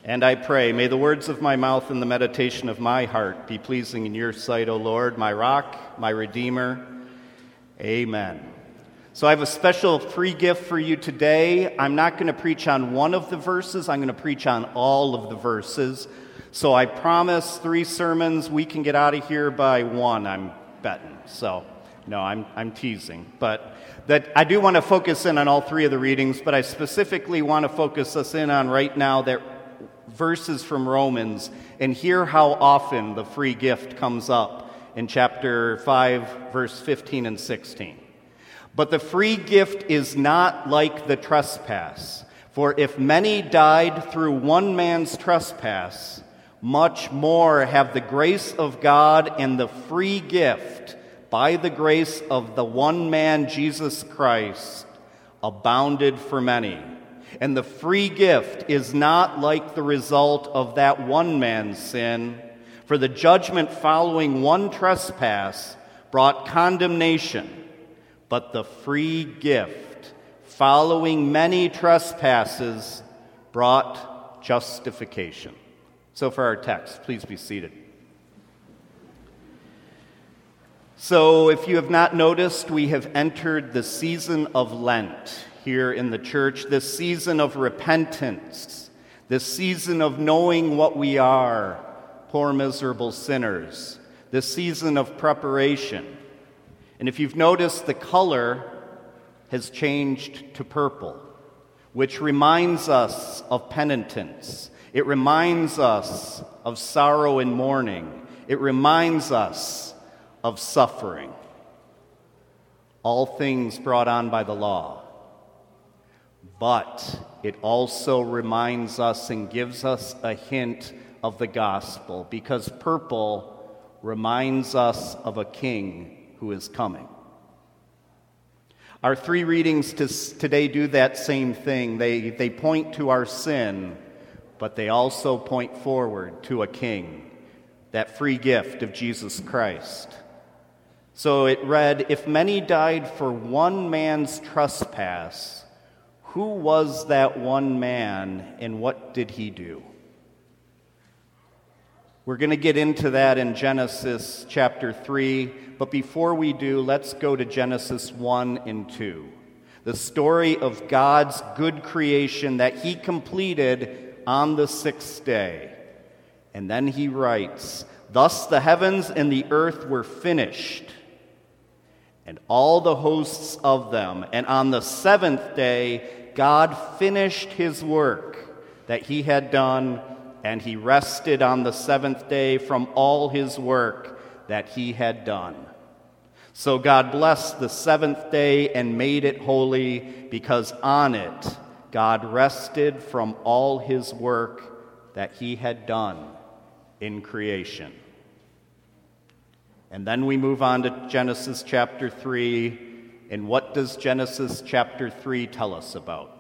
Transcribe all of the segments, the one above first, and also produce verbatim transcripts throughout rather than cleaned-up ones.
And I pray, may the words of my mouth and the meditation of my heart be pleasing in your sight, O Lord, my rock, my redeemer. Amen. So I have a special free gift for you today. I'm not going to preach on one of the verses. I'm going to preach on all of the verses. So I promise three sermons. We can get out of here by one, I'm betting. So, no, I'm I'm teasing. But that I do want to focus in on all three of the readings, but I specifically want to focus us in on right now that verses from Romans and hear how often the free gift comes up in chapter five, verse fifteen and sixteen. But the free gift is not like the trespass. For if many died through one man's trespass, much more have the grace of God and the free gift by the grace of the one man, Jesus Christ, abounded for many. And the free gift is not like the result of that one man's sin, for the judgment following one trespass brought condemnation, but the free gift following many trespasses brought justification. So for our text, please be seated. So if you have not noticed, we have entered the season of Lent here in the church, this season of repentance, this season of knowing what we are, poor miserable sinners, this season of preparation. And if you've noticed, the color has changed to purple, which reminds us of penitence. It reminds us of sorrow and mourning. It reminds us of suffering. All things brought on by the law. But it also reminds us and gives us a hint of the gospel, because purple reminds us of a king who is coming. Our three readings to, today do that same thing. They, they point to our sin, but they also point forward to a king, that free gift of Jesus Christ. So it read, if many died for one man's trespass, who was that one man and what did he do? We're going to get into that in Genesis chapter three, but before we do, let's go to Genesis one and two. The story of God's good creation that he completed on the sixth day. And then he writes, thus the heavens and the earth were finished, and all the hosts of them. And on the seventh day, God finished his work that he had done, and he rested on the seventh day from all his work that he had done. So God blessed the seventh day and made it holy, because on it God rested from all his work that he had done in creation. And then we move on to Genesis chapter three. And what does Genesis chapter three tell us about?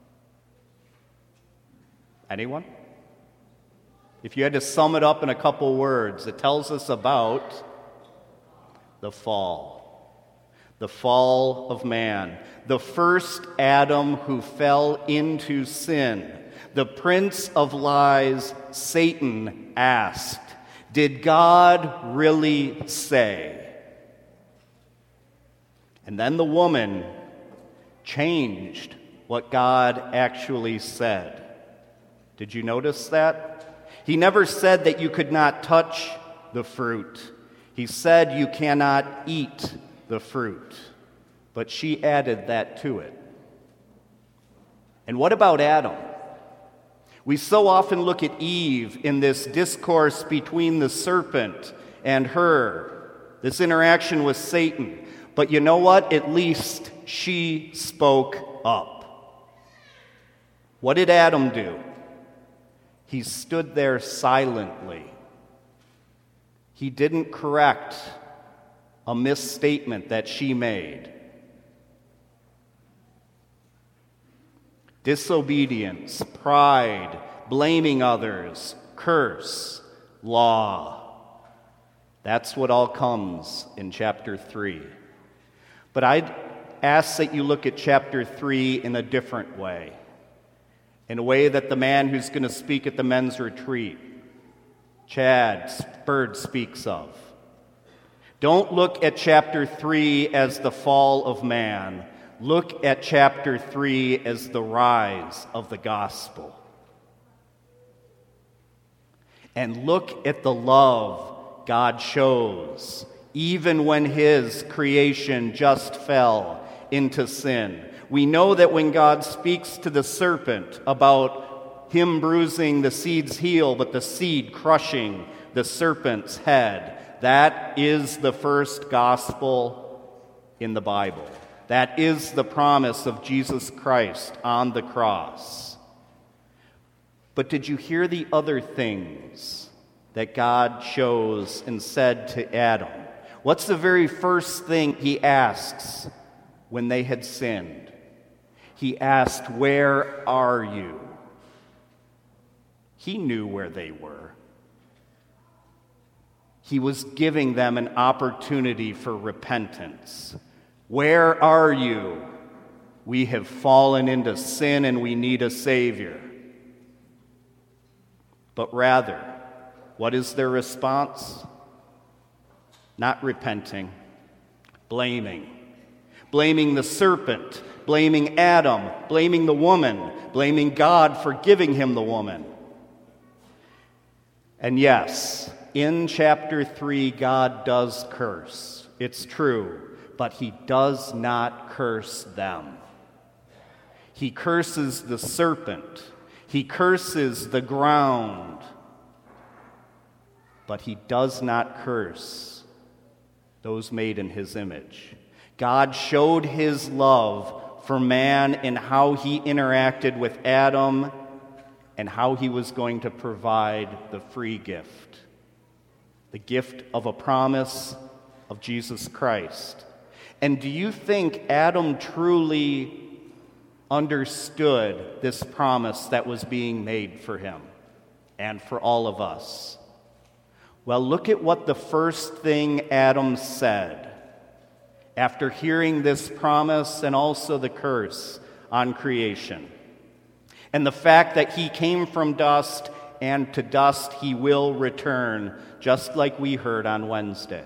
Anyone? If you had to sum it up in a couple words, it tells us about the fall. The fall of man. The first Adam who fell into sin. The prince of lies, Satan, asked, did God really say? And then the woman changed what God actually said. Did you notice that? He never said that you could not touch the fruit. He said you cannot eat the fruit. But she added that to it. And what about Adam? We so often look at Eve in this discourse between the serpent and her, this interaction with Satan. But you know what? At least she spoke up. What did Adam do? He stood there silently. He didn't correct a misstatement that she made. Disobedience, pride, blaming others, curse, law. That's what all comes in chapter three. But I'd ask that you look at chapter three in a different way. in a way that the man who's going to speak at the men's retreat, Chad Bird, speaks of. Don't look at chapter three as the fall of man. Look at chapter three as the rise of the gospel. And look at the love God shows, even when his creation just fell into sin. We know that when God speaks to the serpent about him bruising the seed's heel, but the seed crushing the serpent's head, that is the first gospel in the Bible. That is the promise of Jesus Christ on the cross. But did you hear the other things that God chose and said to Adam? What's the very first thing he asks when they had sinned? He asked, "Where are you?" He knew where they were. He was giving them an opportunity for repentance. Where are you? We have fallen into sin and we need a Savior. But rather, what is their response? Not repenting, blaming. Blaming the serpent, blaming Adam, blaming the woman, blaming God for giving him the woman. And yes, in chapter three, God does curse. It's true, but he does not curse them. He curses the serpent. He curses the ground. But he does not curse those made in his image. God showed his love for man in how he interacted with Adam and how he was going to provide the free gift, the gift of a promise of Jesus Christ. And do you think Adam truly understood this promise that was being made for him and for all of us? Well, look at what the first thing Adam said after hearing this promise and also the curse on creation. And the fact that he came from dust and to dust he will return, just like we heard on Wednesday.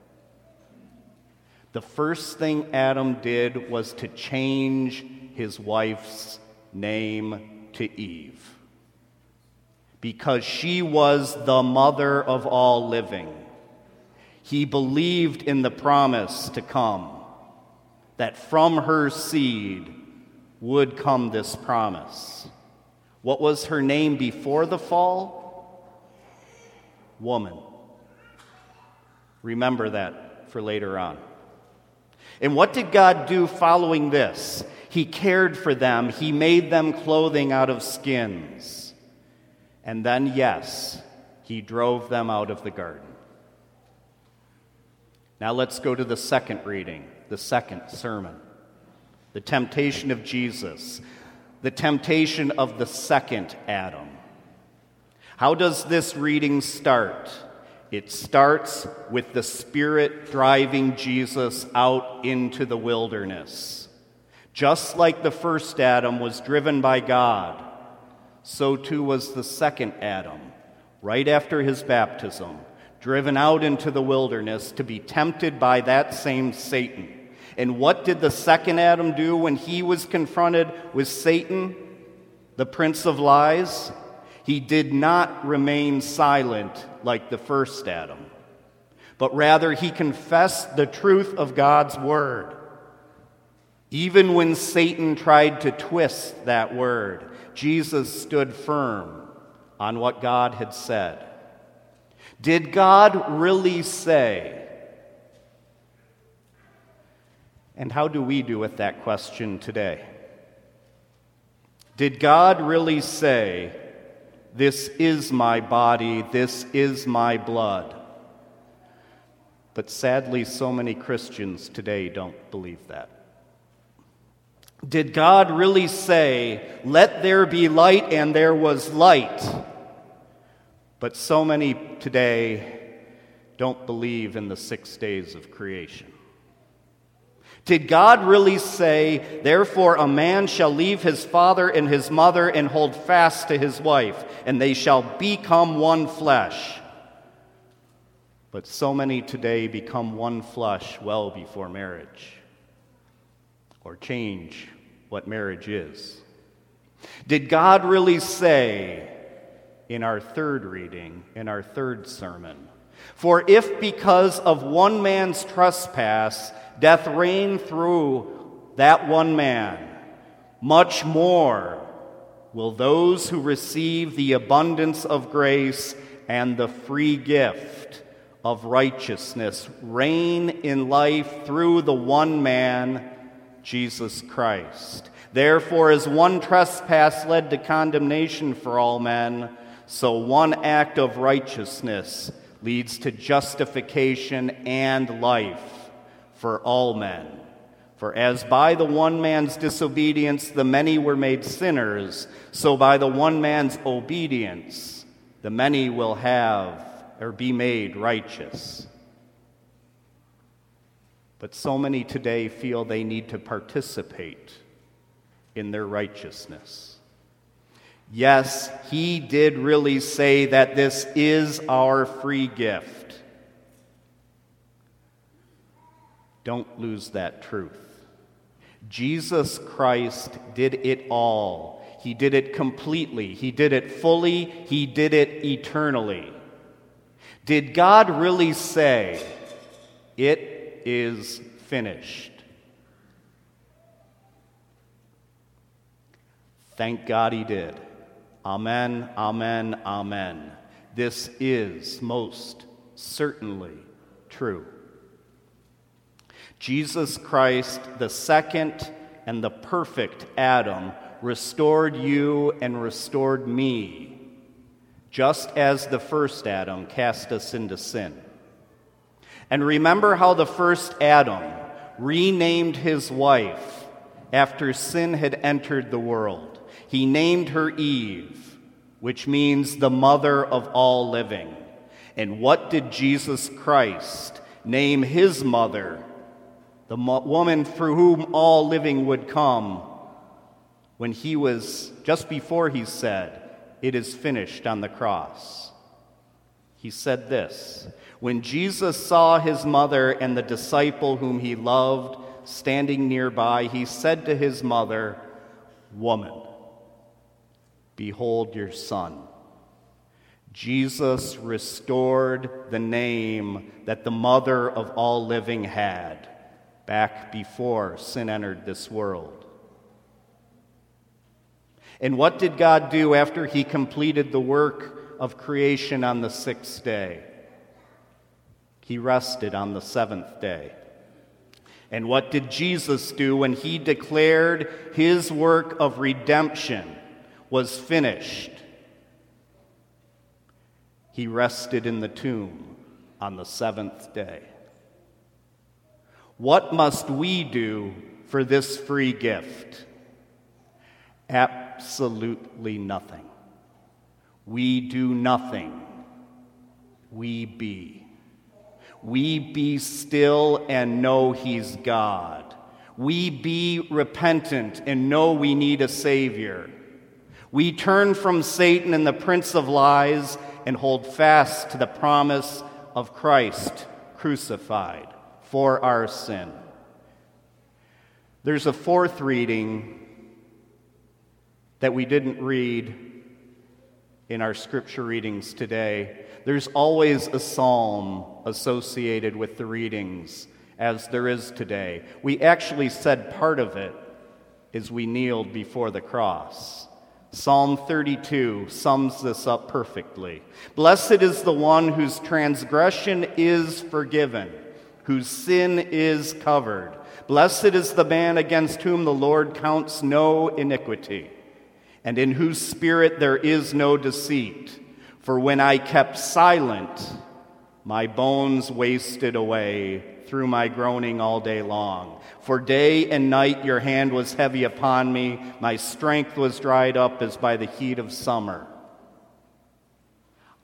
The first thing Adam did was to change his wife's name to Eve, because she was the mother of all living. He believed in the promise to come, that from her seed would come this promise. What was her name before the fall? Woman. Remember that for later on. And what did God do following this? He cared for them. He made them clothing out of skins. And then, yes, he drove them out of the garden. Now let's go to the second reading, the second sermon. The temptation of Jesus, the temptation of the second Adam. How does this reading start? It starts with the Spirit driving Jesus out into the wilderness. Just like the first Adam was driven by God, so too was the second Adam, right after his baptism, driven out into the wilderness to be tempted by that same Satan. And what did the second Adam do when he was confronted with Satan, the prince of lies? He did not remain silent like the first Adam, but rather he confessed the truth of God's word. Even when Satan tried to twist that word, Jesus stood firm on what God had said. Did God really say? And how do we do with that question today? Did God really say, "This is my body, this is my blood"? But sadly, so many Christians today don't believe that. Did God really say, "Let there be light," and there was light? But so many today don't believe in the six days of creation. Did God really say, therefore a man shall leave his father and his mother and hold fast to his wife, and they shall become one flesh? But so many today become one flesh well before marriage, or change what marriage is. Did God really say in our third reading, in our third sermon, for if because of one man's trespass death reigned through that one man, much more will those who receive the abundance of grace and the free gift of righteousness reign in life through the one man, Jesus Christ. Therefore, as one trespass led to condemnation for all men, so one act of righteousness leads to justification and life for all men. For as by the one man's disobedience the many were made sinners, so by the one man's obedience the many will have or be made righteous. But so many today feel they need to participate in their righteousness. Yes, he did really say that this is our free gift. Don't lose that truth. Jesus Christ did it all. He did it completely. He did it fully. He did it eternally. Did God really say, it is finished? Thank God he did. Amen, amen, amen. This is most certainly true. Jesus Christ, the second and the perfect Adam, restored you and restored me, just as the first Adam cast us into sin. And remember how the first Adam renamed his wife after sin had entered the world. He named her Eve, which means the mother of all living. And what did Jesus Christ name his mother? The woman through whom all living would come, when he was, just before he said, it is finished on the cross. He said this, when Jesus saw his mother and the disciple whom he loved standing nearby, he said to his mother, woman, behold your son. Jesus restored the name that the mother of all living had back before sin entered this world. And what did God do after he completed the work of creation on the sixth day? He rested on the seventh day. And what did Jesus do when he declared his work of redemption was finished? He rested in the tomb on the seventh day. What must we do for this free gift? Absolutely nothing. We do nothing. We be. We be still and know he's God. We be repentant and know we need a Savior. We turn from Satan and the prince of lies and hold fast to the promise of Christ crucified for our sin. There's a fourth reading that we didn't read in our scripture readings today. There's always a psalm associated with the readings, as there is today. We actually said part of it as we kneeled before the cross. Psalm thirty-two sums this up perfectly. Blessed is the one whose transgression is forgiven, whose sin is covered. Blessed is the man against whom the Lord counts no iniquity, and in whose spirit there is no deceit. For when I kept silent, my bones wasted away through my groaning all day long. For day and night your hand was heavy upon me. My strength was dried up as by the heat of summer.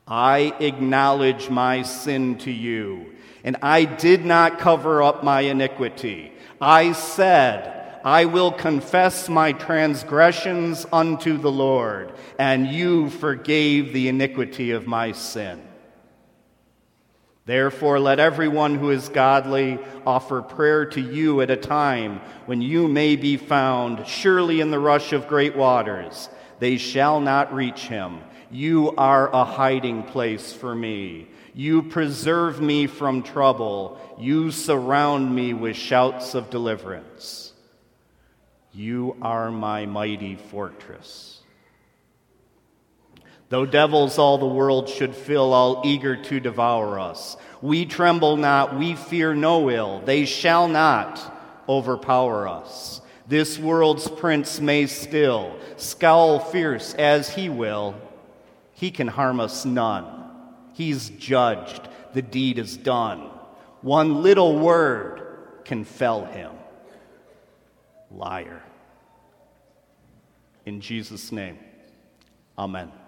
I acknowledge my sin to you, and I did not cover up my iniquity. I said, I will confess my transgressions unto the Lord, and you forgave the iniquity of my sin. Therefore, let everyone who is godly offer prayer to you at a time when you may be found. Surely in the rush of great waters they shall not reach him. You are a hiding place for me. You preserve me from trouble. You surround me with shouts of deliverance. You are my mighty fortress. Though devils all the world should fill, all eager to devour us, we tremble not, we fear no ill. They shall not overpower us. This world's prince may still scowl fierce as he will. He can harm us none. He's judged. The deed is done. One little word can fell him. Liar. In Jesus' name, amen.